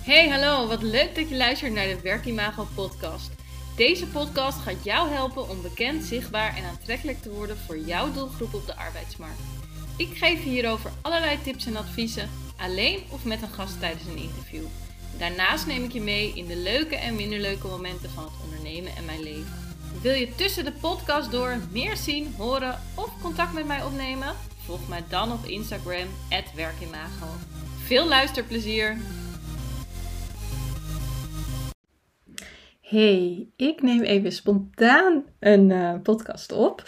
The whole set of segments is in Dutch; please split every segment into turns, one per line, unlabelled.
Hey, hallo, wat leuk dat je luistert naar de Werkimago podcast. Deze podcast gaat jou helpen om bekend, zichtbaar en aantrekkelijk te worden voor jouw doelgroep op de arbeidsmarkt. Ik geef je hierover allerlei tips en adviezen, alleen of met een gast tijdens een interview. Daarnaast neem ik je mee in de leuke en minder leuke momenten van het ondernemen en mijn leven. Wil je tussen de podcast door meer zien, horen of contact met mij opnemen? Volg mij dan op Instagram @werkimago. Veel luisterplezier!
Hey, ik neem even spontaan een podcast op.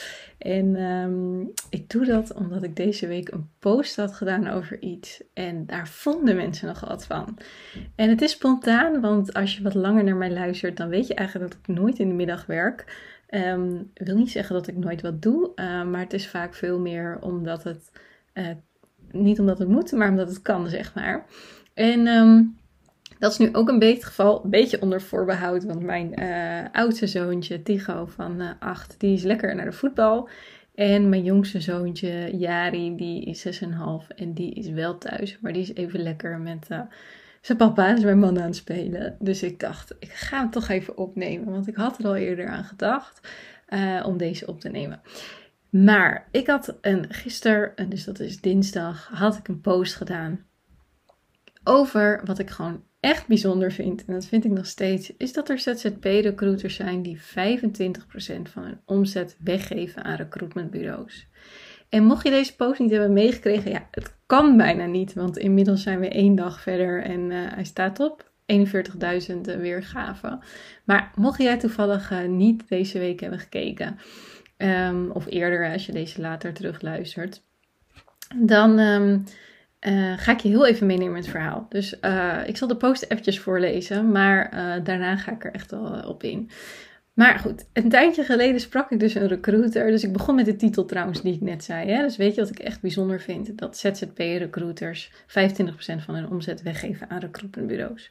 En ik doe dat omdat ik deze week een post had gedaan over iets. En daar vonden mensen nog wat van. En het is spontaan, want als je wat langer naar mij luistert, dan weet je eigenlijk dat ik nooit in de middag werk. Ik wil niet zeggen dat ik nooit wat doe, maar het is vaak veel meer omdat het, niet omdat het moet, maar omdat het kan, zeg maar. En dat is nu ook een beetje het geval, een beetje onder voorbehoud, want mijn oudste zoontje, Tigo van 8, die is lekker naar de voetbal. En mijn jongste zoontje, Jari, die is 6,5 en die is wel thuis, maar die is even lekker met zijn papa, dus mijn man, aan het spelen. Dus ik dacht, ik ga hem toch even opnemen, want ik had er al eerder aan gedacht om deze op te nemen. Maar ik had gisteren, dus dat is dinsdag, had ik een post gedaan over wat ik gewoon echt bijzonder vind, en dat vind ik nog steeds, is dat er ZZP-recruiters zijn die 25% van hun omzet weggeven aan recruitmentbureaus. En mocht je deze post niet hebben meegekregen, ja, het kan bijna niet, want inmiddels zijn we 1 dag verder en hij staat op 41.000 weergaven. Maar mocht jij toevallig niet deze week hebben gekeken, of eerder als je deze later terugluistert, dan ga ik je heel even meenemen in het verhaal. Dus ik zal de post eventjes voorlezen, maar daarna ga ik er echt wel op in. Maar goed, een tijdje geleden sprak ik dus een recruiter. Dus ik begon met de titel trouwens die ik net zei. Hè? Dus weet je wat ik echt bijzonder vind? Dat ZZP-recruiters 25% van hun omzet weggeven aan recruitmentbureaus.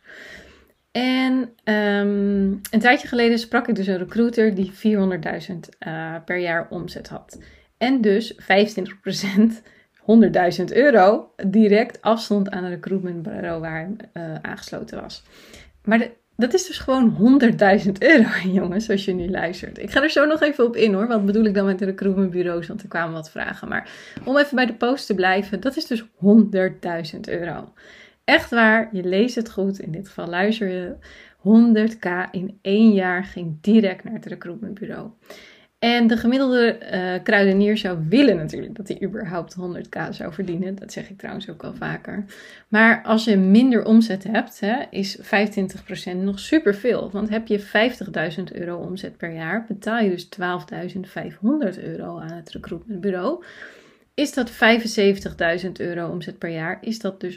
En een tijdje geleden sprak ik dus een recruiter die 400.000 per jaar omzet had. En dus 25%... 100.000 euro direct afstond aan een recruitmentbureau waar hij aangesloten was. Maar dat is dus gewoon 100.000 euro, jongens, zoals je nu luistert. Ik ga er zo nog even op in hoor, wat bedoel ik dan met de recruitmentbureaus, want er kwamen wat vragen. Maar om even bij de post te blijven, dat is dus 100.000 euro. Echt waar, je leest het goed, in dit geval luister je, 100.000 in 1 jaar ging direct naar het recruitmentbureau. En de gemiddelde kruidenier zou willen natuurlijk dat hij überhaupt 100.000 zou verdienen. Dat zeg ik trouwens ook wel vaker. Maar als je minder omzet hebt, is 25% nog superveel. Want heb je 50.000 euro omzet per jaar, betaal je dus 12.500 euro aan het recruitmentbureau. Is dat 75.000 euro omzet per jaar, is dat dus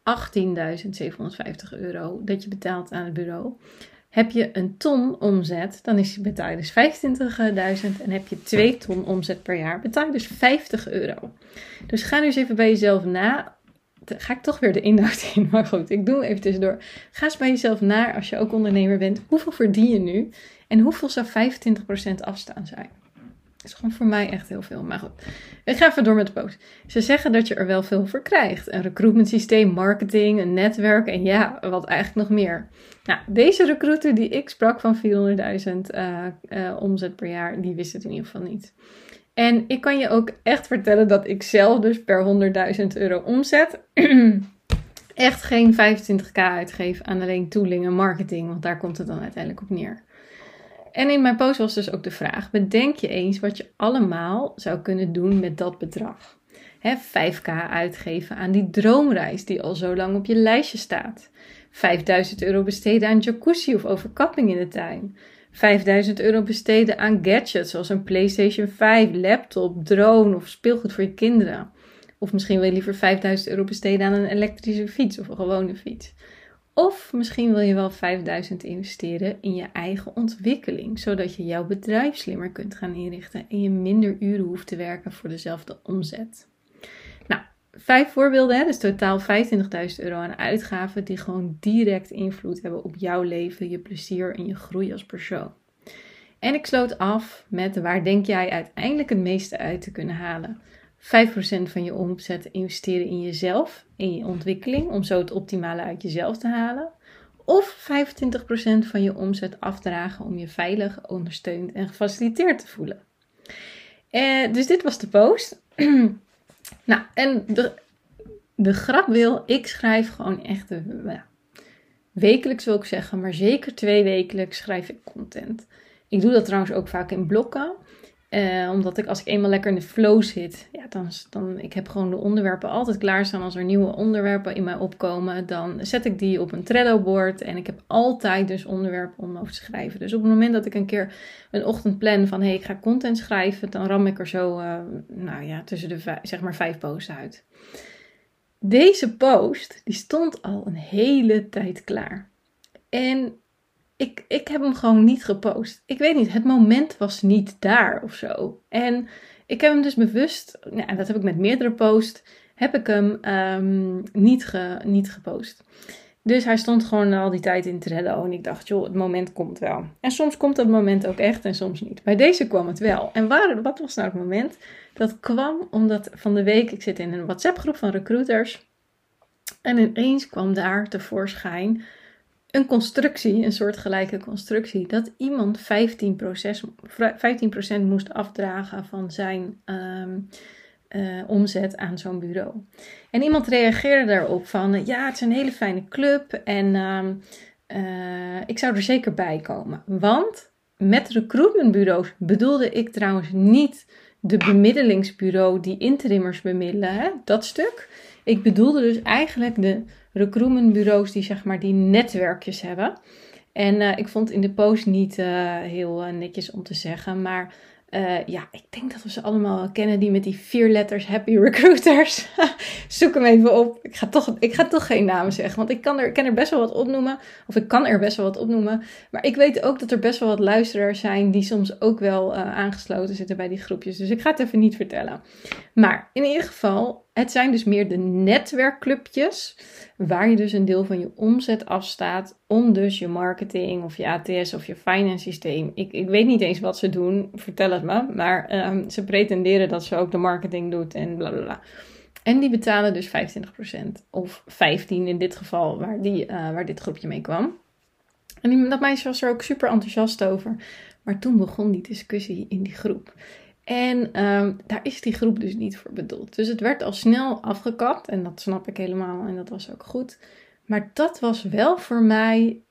18.750 euro dat je betaalt aan het bureau. Heb je 1 ton omzet, dan betaal je dus 25.000. En heb je 2 ton omzet per jaar, betaal je dus 50 euro. Dus ga nu eens even bij jezelf na. Ga ik toch weer de inhoud in, maar goed, ik doe hem even tussendoor. Ga eens bij jezelf na, als je ook ondernemer bent. Hoeveel verdien je nu? En hoeveel zou 25% afstaan zijn? Dat is gewoon voor mij echt heel veel. Maar goed, ik ga even door met de post. Ze zeggen dat je er wel veel voor krijgt. Een recruitment systeem, marketing, een netwerk en ja, wat eigenlijk nog meer. Nou, deze recruiter die ik sprak van 400.000 omzet per jaar, die wist het in ieder geval niet. En ik kan je ook echt vertellen dat ik zelf dus per 100.000 euro omzet echt geen 25.000 uitgeef aan alleen tooling en marketing, want daar komt het dan uiteindelijk op neer. En in mijn post was dus ook de vraag, bedenk je eens wat je allemaal zou kunnen doen met dat bedrag. 5.000 uitgeven aan die droomreis die al zo lang op je lijstje staat. 5.000 euro besteden aan jacuzzi of overkapping in de tuin. 5.000 euro besteden aan gadgets zoals een PlayStation 5, laptop, drone of speelgoed voor je kinderen. Of misschien wil je liever 5.000 euro besteden aan een elektrische fiets of een gewone fiets. Of misschien wil je wel 5.000 investeren in je eigen ontwikkeling, zodat je jouw bedrijf slimmer kunt gaan inrichten en je minder uren hoeft te werken voor dezelfde omzet. Nou, 5 voorbeelden, dus totaal 25.000 euro aan uitgaven die gewoon direct invloed hebben op jouw leven, je plezier en je groei als persoon. En ik sloot af met waar denk jij uiteindelijk het meeste uit te kunnen halen? 5% van je omzet investeren in jezelf, in je ontwikkeling, om zo het optimale uit jezelf te halen. of 25% van je omzet afdragen om je veilig, ondersteund en gefaciliteerd te voelen. Dus dit was de post. Nou, en de grap wil, ik schrijf gewoon echt wekelijks wil ik zeggen, maar zeker 2 wekelijks schrijf ik content. Ik doe dat trouwens ook vaak in blokken. Omdat als ik eenmaal lekker in de flow zit, ja, dan ik heb gewoon de onderwerpen altijd klaarstaan. Als er nieuwe onderwerpen in mij opkomen, dan zet ik die op een Trello-board. En ik heb altijd dus onderwerpen om over te schrijven. Dus op het moment dat ik een keer een ochtend plan van, ik ga content schrijven, dan ram ik er zo, tussen de 5 posts uit. Deze post, die stond al een hele tijd klaar. En ik heb hem gewoon niet gepost. Ik weet niet, het moment was niet daar of zo. En ik heb hem dus bewust, en dat heb ik met meerdere posts, heb ik hem niet gepost. Dus hij stond gewoon al die tijd in Trello. En ik dacht, joh, het moment komt wel. En soms komt dat moment ook echt en soms niet. Bij deze kwam het wel. En wat was nou het moment? Dat kwam omdat van de week, ik zit in een WhatsApp groep van recruiters. En ineens kwam daar tevoorschijn een constructie, een soortgelijke constructie, dat iemand 15% moest afdragen van zijn omzet aan zo'n bureau. En iemand reageerde daarop van, ja, het is een hele fijne club en ik zou er zeker bij komen. Want met recruitmentbureaus bedoelde ik trouwens niet de bemiddelingsbureau die interimmers bemiddelen, hè, dat stuk. Ik bedoelde dus eigenlijk de recruitmentbureaus die zeg maar die netwerkjes hebben. En ik vond in de post niet heel netjes om te zeggen, maar ik denk dat we ze allemaal kennen, die met die 4 letters happy recruiters. Zoek hem even op. Ik ga toch geen namen zeggen, want ik kan er best wel wat opnoemen. Of ik kan er best wel wat opnoemen. Maar ik weet ook dat er best wel wat luisteraars zijn die soms ook wel aangesloten zitten bij die groepjes. Dus ik ga het even niet vertellen. Maar in ieder geval, het zijn dus meer de netwerkclubjes, waar je dus een deel van je omzet afstaat om dus je marketing of je ATS of je finance systeem. Ik weet niet eens wat ze doen, vertel het me. Maar ze pretenderen dat ze ook de marketing doet en blablabla. En die betalen dus 25% of 15% in dit geval waar dit groepje mee kwam. En dat meisje was er ook super enthousiast over. Maar toen begon die discussie in die groep. En daar is die groep dus niet voor bedoeld. Dus het werd al snel afgekapt. En dat snap ik helemaal. En dat was ook goed. Maar dat was wel voor mij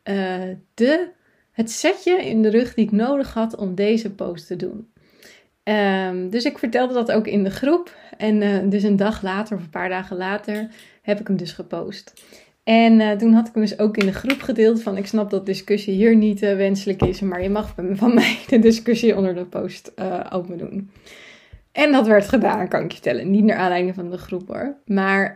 het setje in de rug die ik nodig had om deze post te doen. Dus ik vertelde dat ook in de groep. En dus een dag later of een paar dagen later heb ik hem dus gepost. En toen had ik hem dus ook in de groep gedeeld van, ik snap dat discussie hier niet wenselijk is, maar je mag van mij de discussie onder de post open doen. En dat werd gedaan, kan ik je vertellen. Niet naar aanleiding van de groep hoor. Maar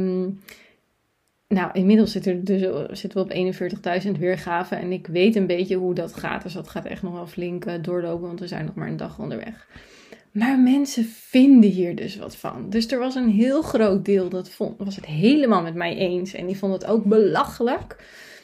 inmiddels zitten we op 41.000 weergaven en ik weet een beetje hoe dat gaat. Dus dat gaat echt nog wel flink doorlopen, want we zijn nog maar een dag onderweg. Maar mensen vinden hier dus wat van. Dus er was een heel groot deel dat was het helemaal met mij eens. En die vond het ook belachelijk.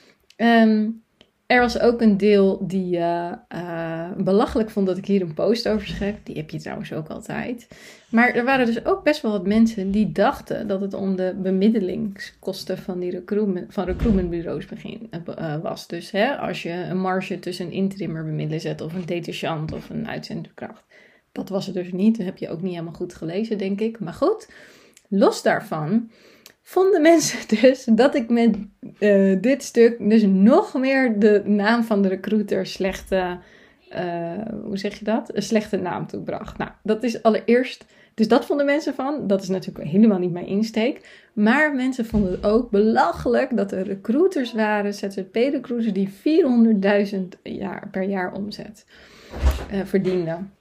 Er was ook een deel die belachelijk vond dat ik hier een post over schreef. Die heb je trouwens ook altijd. Maar er waren dus ook best wel wat mensen die dachten dat het om de bemiddelingskosten van recruitmentbureaus was. Dus als je een marge tussen een interimmer bemiddelen zet of een detachant of een uitzendkracht. Dat was het dus niet. Dat heb je ook niet helemaal goed gelezen, denk ik. Maar goed, los daarvan vonden mensen dus dat ik met dit stuk dus nog meer de naam van de recruiter slechte naam toebracht. Nou, dat is allereerst, dus dat vonden mensen van. Dat is natuurlijk helemaal niet mijn insteek. Maar mensen vonden het ook belachelijk dat er recruiters waren, ZZP-recruiters, die 400.000 per jaar omzet verdienden.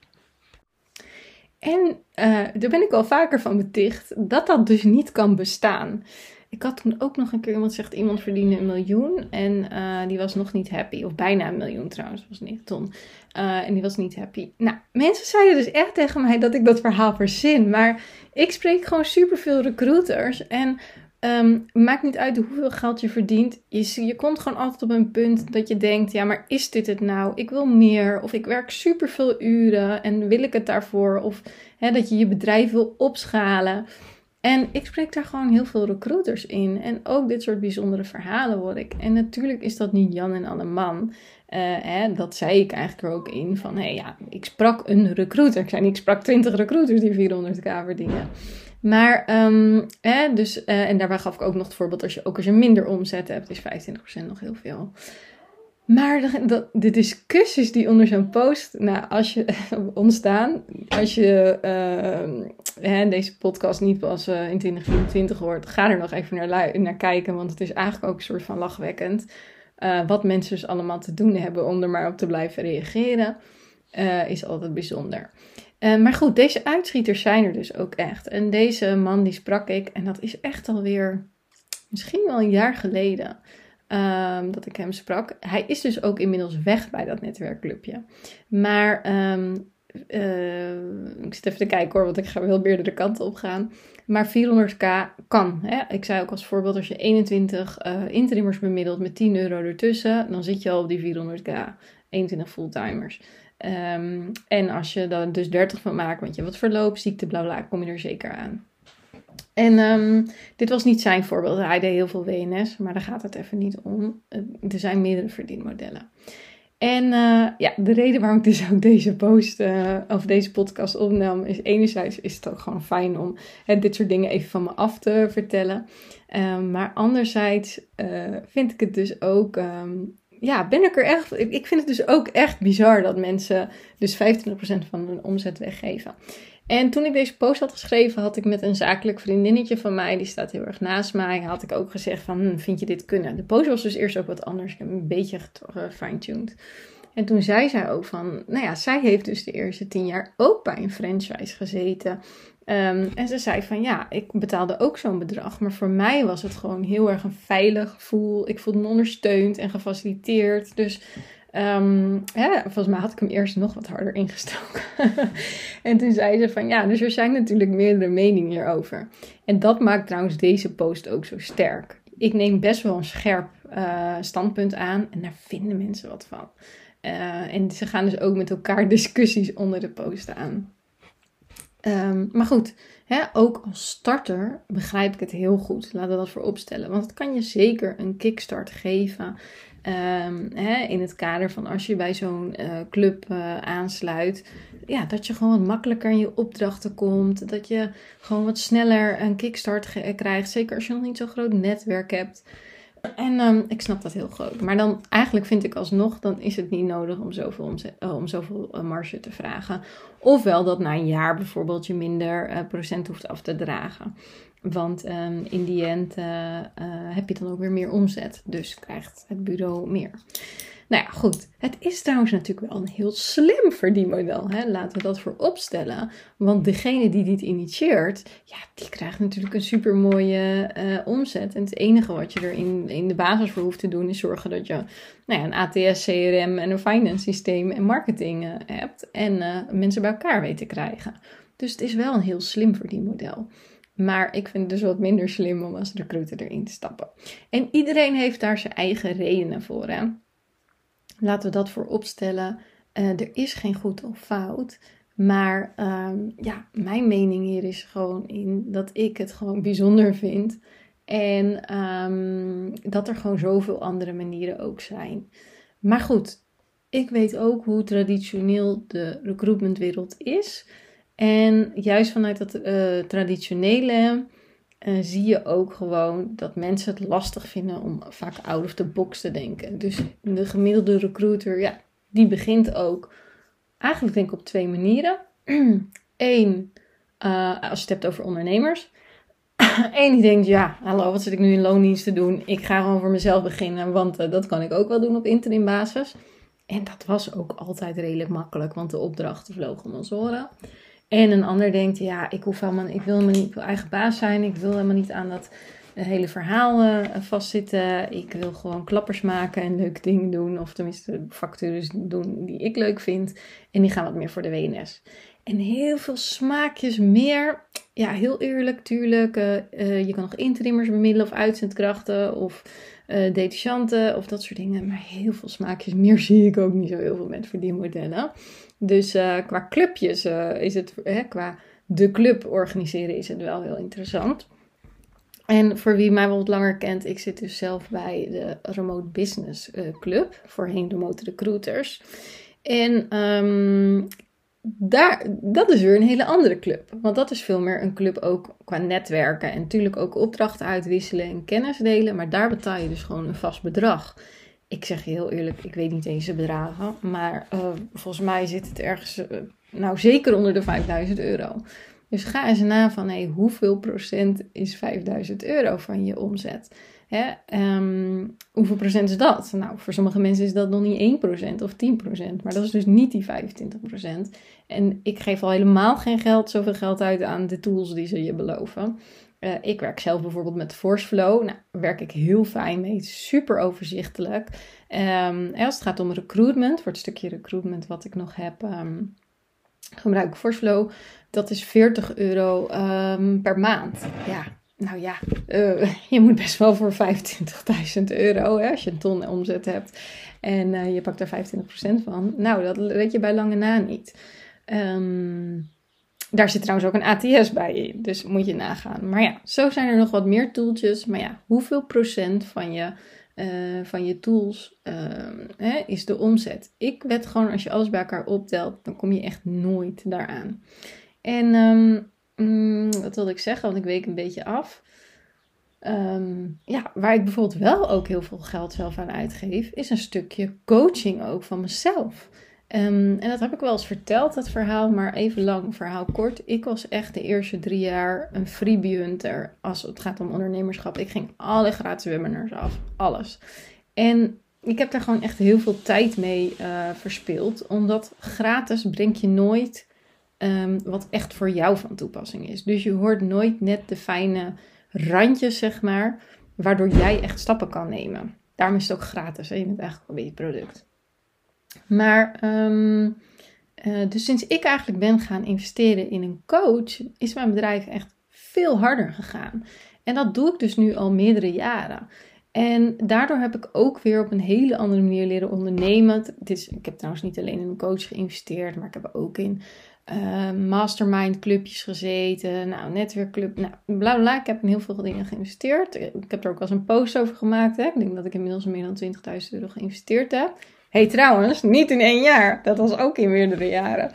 En daar ben ik al vaker van beticht dat dus niet kan bestaan. Ik had toen ook nog een keer iemand verdiende 1 miljoen en die was nog niet happy. Of bijna 1 miljoen trouwens, was 9 ton. En die was niet happy. Nou, mensen zeiden dus echt tegen mij dat ik dat verhaal verzin. Maar ik spreek gewoon superveel recruiters en maakt niet uit hoeveel geld je verdient. Je komt gewoon altijd op een punt dat je denkt, ja, maar is dit het nou? Ik wil meer. Of ik werk superveel uren en wil ik het daarvoor? Of dat je je bedrijf wil opschalen. En ik spreek daar gewoon heel veel recruiters in. En ook dit soort bijzondere verhalen hoor ik. En natuurlijk is dat niet Jan en Alleman. Dat zei ik eigenlijk er ook in. Van, ik sprak een recruiter. Ik zei niet, ik sprak 20 recruiters die 400k verdienen. Maar, en daarbij gaf ik ook nog het voorbeeld. Als je minder omzet hebt, is 25% nog heel veel. Maar de discussies die onder zo'n post ontstaan, als je deze podcast niet pas in 2024 hoort, ga er nog even naar kijken, want het is eigenlijk ook een soort van lachwekkend. Wat mensen dus allemaal te doen hebben om er maar op te blijven reageren, is altijd bijzonder. Maar goed, deze uitschieters zijn er dus ook echt. En deze man die sprak ik, en dat is echt alweer misschien wel een jaar geleden. Dat ik hem sprak. Hij is dus ook inmiddels weg bij dat netwerkclubje. Maar ik zit even te kijken hoor, want ik ga wel meerdere kanten op gaan. Maar 400k kan. Hè? Ik zei ook als voorbeeld, als je 21 interimmers bemiddelt met 10 euro ertussen, dan zit je al op die 400k. 21 fulltimers. En als je er dus 30 van maakt, want je wat verloop, ziekte, bla bla, kom je er zeker aan. En dit was niet zijn voorbeeld. Hij deed heel veel WNS, maar daar gaat het even niet om. Er zijn meerdere verdienmodellen. En de reden waarom ik dus ook deze podcast opnam, is enerzijds is het ook gewoon fijn om dit soort dingen even van me af te vertellen. Maar anderzijds vind ik het dus ook, ik vind het dus ook echt bizar dat mensen dus 25% van hun omzet weggeven. En toen ik deze post had geschreven, had ik met een zakelijk vriendinnetje van mij, die staat heel erg naast mij, had ik ook gezegd van, vind je dit kunnen? De post was dus eerst ook wat anders. Ik heb hem een beetje gefine-tuned. En toen zei zij ook van, zij heeft dus de eerste 10 jaar ook bij een franchise gezeten. En ze zei van, ik betaalde ook zo'n bedrag. Maar voor mij was het gewoon heel erg een veilig gevoel. Ik voelde me ondersteund en gefaciliteerd. Dus volgens mij had ik hem eerst nog wat harder ingestoken. En toen zei ze van, dus er zijn natuurlijk meerdere meningen hierover. En dat maakt trouwens deze post ook zo sterk. Ik neem best wel een scherp standpunt aan en daar vinden mensen wat van. En ze gaan dus ook met elkaar discussies onder de post aan. Maar goed, ook als starter begrijp ik het heel goed. Laten we dat voor opstellen. Want het kan je zeker een kickstart geven. In het kader van als je bij zo'n club aansluit. Dat je gewoon wat makkelijker in je opdrachten komt. Dat je gewoon wat sneller een kickstart krijgt. Zeker als je nog niet zo'n groot netwerk hebt. En ik snap dat heel groot. Maar dan eigenlijk vind ik alsnog, dan is het niet nodig om zoveel marge te vragen. Ofwel dat na een jaar bijvoorbeeld je minder procent hoeft af te dragen. Want in die end heb je dan ook weer meer omzet. Dus krijgt het bureau meer. Nou ja, goed. Het is trouwens natuurlijk wel een heel slim verdienmodel. Laten we dat voor opstellen. Want degene die dit initieert, die krijgt natuurlijk een supermooie omzet. En het enige wat je er in de basis voor hoeft te doen, is zorgen dat je een ATS, CRM en een finance systeem en marketing hebt. En mensen bij elkaar weet te krijgen. Dus het is wel een heel slim verdienmodel. Maar ik vind het dus wat minder slim om als recruiter erin te stappen. En iedereen heeft daar zijn eigen redenen voor, hè. Laten we dat voor opstellen. Er is geen goed of fout. Maar mijn mening hier is gewoon in dat ik het gewoon bijzonder vind. En dat er gewoon zoveel andere manieren ook zijn. Maar goed, ik weet ook hoe traditioneel de recruitmentwereld is. En juist vanuit dat traditionele zie je ook gewoon dat mensen het lastig vinden om vaak out of the box te denken. Dus de gemiddelde recruiter, die begint ook eigenlijk denk ik op 2 manieren. Eén, als je het hebt over ondernemers. Eén die denkt, hallo, wat zit ik nu in loondienst te doen? Ik ga gewoon voor mezelf beginnen, want dat kan ik ook wel doen op interim basis. En dat was ook altijd redelijk makkelijk, want de opdrachten vlogen om ons oren. En een ander denkt, ik wil eigen baas zijn. Ik wil helemaal niet aan dat hele verhaal vastzitten. Ik wil gewoon klappers maken en leuke dingen doen. Of tenminste vacatures doen die ik leuk vind. En die gaan wat meer voor de WNS. En heel veel smaakjes meer. Ja, heel eerlijk, tuurlijk. Je kan nog interimmers bemiddelen of uitzendkrachten of detachanten of dat soort dingen. Maar heel veel smaakjes meer zie ik ook niet zo heel veel met verdienmodellen. Dus qua clubjes is het, qua de club organiseren is het wel heel interessant. En voor wie mij wel wat langer kent, ik zit dus zelf bij de Remote Business Club, voorheen Remote Recruiters. En dat is weer een hele andere club. Want dat is veel meer een club ook qua netwerken. En natuurlijk ook opdrachten uitwisselen en kennis delen. Maar daar betaal je dus gewoon een vast bedrag. Ik zeg je heel eerlijk, ik weet niet eens de bedragen. Maar volgens mij zit het ergens, zeker onder de €5.000. Dus ga eens na van, hoeveel procent is €5.000 van je omzet? Hoeveel procent is dat? Nou, voor sommige mensen is dat nog niet 1% of 10%. Maar dat is dus niet die 25%. En ik geef al helemaal geen zoveel geld uit aan de tools die ze je beloven. Ik werk zelf bijvoorbeeld met Forceflow. Nou, daar werk ik heel fijn mee. Super overzichtelijk. Als het gaat om recruitment, voor het stukje recruitment wat ik nog heb, gebruik ik Forceflow. Dat is €40 per maand. Ja, nou ja, je moet best wel voor €25.000, als je een ton omzet hebt. En je pakt daar 25% van. Nou, dat weet je bij lange na niet. Daar zit trouwens ook een ATS bij in, dus moet je nagaan. Maar ja, zo zijn er nog wat meer tooltjes. Maar ja, hoeveel procent van je tools is de omzet? Ik wed gewoon, als je alles bij elkaar optelt, dan kom je echt nooit daaraan. En wat wilde ik zeggen, want ik week een beetje af. Waar ik bijvoorbeeld wel ook heel veel geld zelf aan uitgeef, is een stukje coaching ook van mezelf. En dat heb ik wel eens verteld, dat verhaal, maar even lang, verhaal kort. Ik was echt de eerste 3 jaar een freebie hunter als het gaat om ondernemerschap. Ik ging alle gratis webinars af, alles. En ik heb daar gewoon echt heel veel tijd mee verspild, omdat gratis brengt je nooit wat echt voor jou van toepassing is. Dus je hoort nooit net de fijne randjes, zeg maar, waardoor jij echt stappen kan nemen. Daarom is het ook gratis, hè? Je bent eigenlijk een beetje product. Maar, dus sinds ik eigenlijk ben gaan investeren in een coach, is mijn bedrijf echt veel harder gegaan. En dat doe ik dus nu al meerdere jaren. En daardoor heb ik ook weer op een hele andere manier leren ondernemen. Ik heb trouwens niet alleen in een coach geïnvesteerd, maar ik heb ook in mastermind clubjes gezeten, netwerkclub, bla bla. Ik heb in heel veel dingen geïnvesteerd. Ik heb er ook wel eens een post over gemaakt. Hè. Ik denk dat ik inmiddels meer dan €20.000 geïnvesteerd heb. Hey, trouwens, niet in 1 jaar. Dat was ook in meerdere jaren.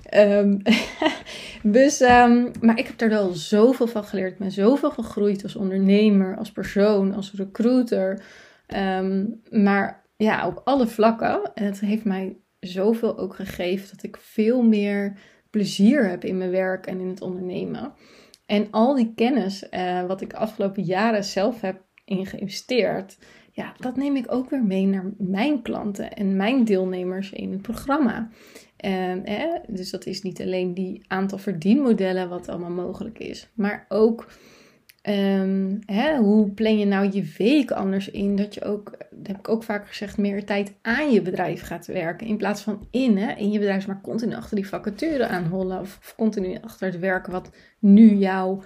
Maar ik heb er wel zoveel van geleerd. Ik ben zoveel gegroeid als ondernemer, als persoon, als recruiter. Maar ja, op alle vlakken. En het heeft mij zoveel ook gegeven dat ik veel meer plezier heb in mijn werk en in het ondernemen. En al die kennis wat ik de afgelopen jaren zelf heb in geïnvesteerd, ja, dat neem ik ook weer mee naar mijn klanten en mijn deelnemers in het programma. Dus dat is niet alleen die aantal verdienmodellen wat allemaal mogelijk is, maar ook hoe plan je nou je week anders in, dat je ook, dat heb ik ook vaak gezegd, meer tijd aan je bedrijf gaat werken in plaats van in je bedrijf, maar continu achter die vacature aanhollen of continu achter het werken wat nu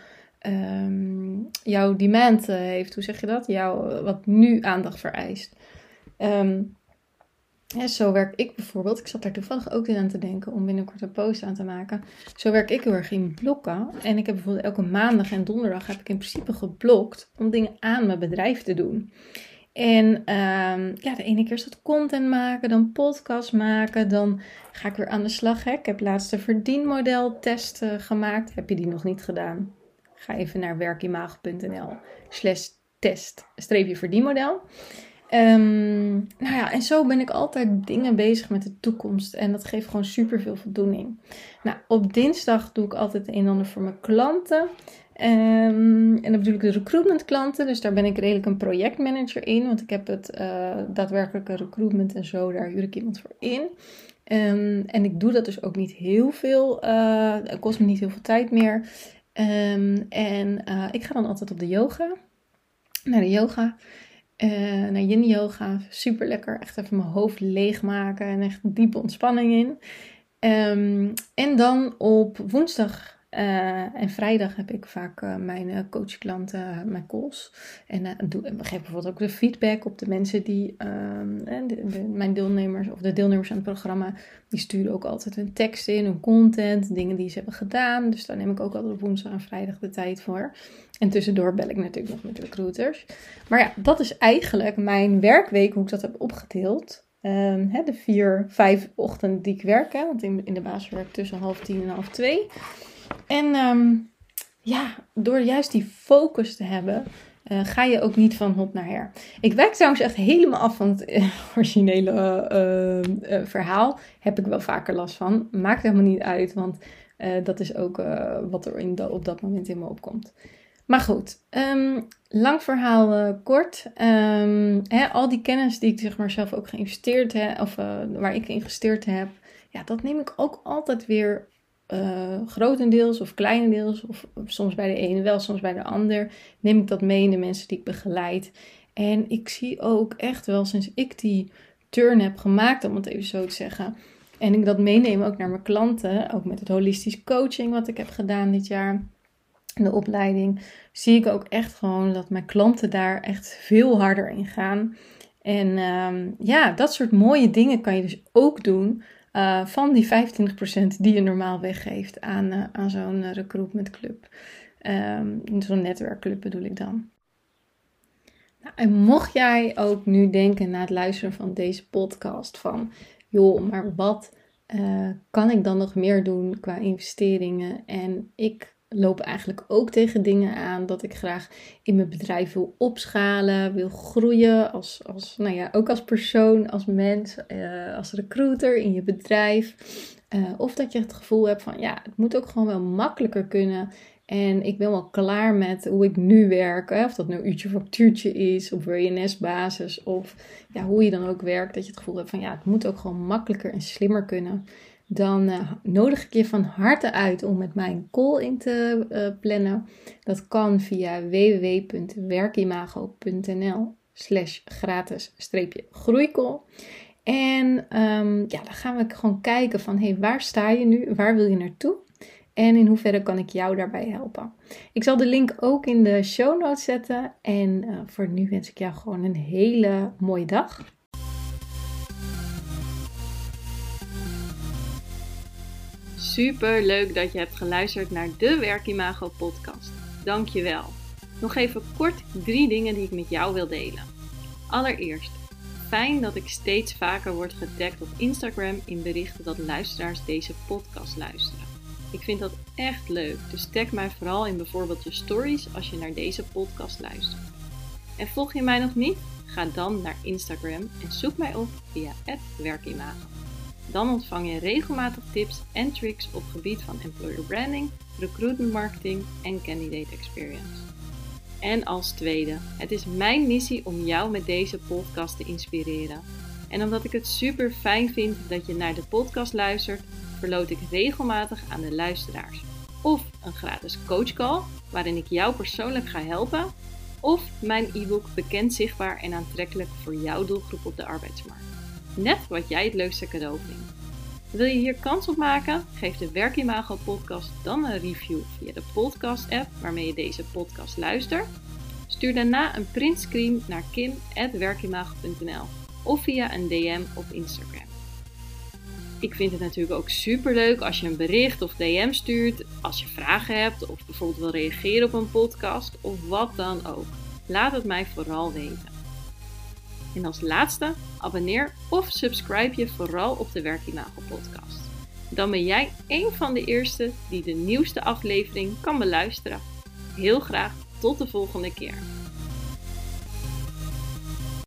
jouw demand heeft. Hoe zeg je dat? Wat nu aandacht vereist. Zo werk ik bijvoorbeeld. Ik zat daar toevallig ook in aan te denken om binnenkort een post aan te maken. Zo werk ik heel erg in blokken. En ik heb bijvoorbeeld elke maandag en donderdag heb ik in principe geblokt om dingen aan mijn bedrijf te doen. En de ene keer is dat content maken, dan podcast maken, dan ga ik weer aan de slag. Hè. Ik heb laatst een verdienmodeltest gemaakt. Heb je die nog niet gedaan? Ga even naar werkimago.nl/test-verdienmodel. En zo ben ik altijd dingen bezig met de toekomst. En dat geeft gewoon super veel voldoening. Nou, op dinsdag doe ik altijd een en ander voor mijn klanten. En dan bedoel ik de recruitment klanten. Dus daar ben ik redelijk een projectmanager in. Want ik heb het daadwerkelijke recruitment en zo. Daar huur ik iemand voor in. En ik doe dat dus ook niet heel veel. Het kost me niet heel veel tijd meer. Ik ga dan altijd op de yoga. Naar de yoga. Naar yin yoga. Super lekker. Echt even mijn hoofd leegmaken. En echt diepe ontspanning in. En dan op woensdag En vrijdag heb ik vaak mijn coachklanten, mijn calls. En geef bijvoorbeeld ook de feedback op de mensen die, mijn deelnemers of de deelnemers aan het programma, die sturen ook altijd hun teksten in, hun content, dingen die ze hebben gedaan. Dus daar neem ik ook altijd op woensdag en vrijdag de tijd voor. En tussendoor bel ik natuurlijk nog met de recruiters. Maar ja, dat is eigenlijk mijn werkweek, hoe ik dat heb opgedeeld. De 4-5 ochtenden die ik werk. Want in de basis werk ik tussen 11:30 en 11:30. En door juist die focus te hebben, ga je ook niet van hop naar her. Ik wijk trouwens echt helemaal af van het originele verhaal. Heb ik wel vaker last van. Maakt helemaal niet uit, want dat is ook wat er op dat moment in me opkomt. Maar goed, lang verhaal kort. Al die kennis die ik zeg maar zelf ook geïnvesteerd heb, of waar ik geïnvesteerd heb, ja, dat neem ik ook altijd weer grotendeels of kleinendeels, of soms bij de ene wel, soms bij de ander, neem ik dat mee in de mensen die ik begeleid. En ik zie ook echt wel, sinds ik die turn heb gemaakt, om het even zo te zeggen, en ik dat meeneem ook naar mijn klanten, ook met het holistisch coaching wat ik heb gedaan dit jaar, de opleiding, zie ik ook echt gewoon dat mijn klanten daar echt veel harder in gaan. En dat soort mooie dingen kan je dus ook doen van die 25% die je normaal weggeeft aan zo'n recruitment club. Zo'n netwerkclub bedoel ik dan. Nou, en mocht jij ook nu denken na het luisteren van deze podcast van, joh, maar wat kan ik dan nog meer doen qua investeringen? En ik loop eigenlijk ook tegen dingen aan dat ik graag in mijn bedrijf wil opschalen, wil groeien ook als persoon, als mens, als recruiter in je bedrijf. Of dat je het gevoel hebt van, ja, het moet ook gewoon wel makkelijker kunnen. En ik ben wel klaar met hoe ik nu werk. Of dat nou uurtje factuurtje is, op WNS-basis, of ja, hoe je dan ook werkt. Dat je het gevoel hebt van, ja, het moet ook gewoon makkelijker en slimmer kunnen. Dan nodig ik je van harte uit om met mij een call in te plannen. Dat kan via www.werkimago.nl/gratis-groeicall. En dan gaan we gewoon kijken van, waar sta je nu? Waar wil je naartoe? En in hoeverre kan ik jou daarbij helpen? Ik zal de link ook in de show notes zetten. En voor nu wens ik jou gewoon een hele mooie dag.
Super leuk dat je hebt geluisterd naar de Werkimago podcast. Dank je wel. Nog even kort 3 dingen die ik met jou wil delen. Allereerst, fijn dat ik steeds vaker word getagd op Instagram in berichten dat luisteraars deze podcast luisteren. Ik vind dat echt leuk, dus tag mij vooral in bijvoorbeeld je stories als je naar deze podcast luistert. En volg je mij nog niet? Ga dan naar Instagram en zoek mij op via @werkimago. Dan ontvang je regelmatig tips en tricks op gebied van employer branding, recruitment marketing en candidate experience. En als tweede, het is mijn missie om jou met deze podcast te inspireren. En omdat ik het super fijn vind dat je naar de podcast luistert, verloot ik regelmatig aan de luisteraars of een gratis coachcall waarin ik jou persoonlijk ga helpen, of mijn e-book Bekend, Zichtbaar en Aantrekkelijk voor jouw doelgroep op de arbeidsmarkt. Net wat jij het leukste cadeau vindt. Wil je hier kans op maken? Geef de Werkimago podcast dan een review via de podcast app waarmee je deze podcast luistert. Stuur daarna een printscreen naar kim@werkimago.nl of via een DM op Instagram. Ik vind het natuurlijk ook super leuk als je een bericht of DM stuurt, als je vragen hebt of bijvoorbeeld wil reageren op een podcast of wat dan ook. Laat het mij vooral weten. En als laatste, abonneer of subscribe je vooral op de Werkimago podcast. Dan ben jij een van de eerste die de nieuwste aflevering kan beluisteren. Heel graag tot de volgende keer.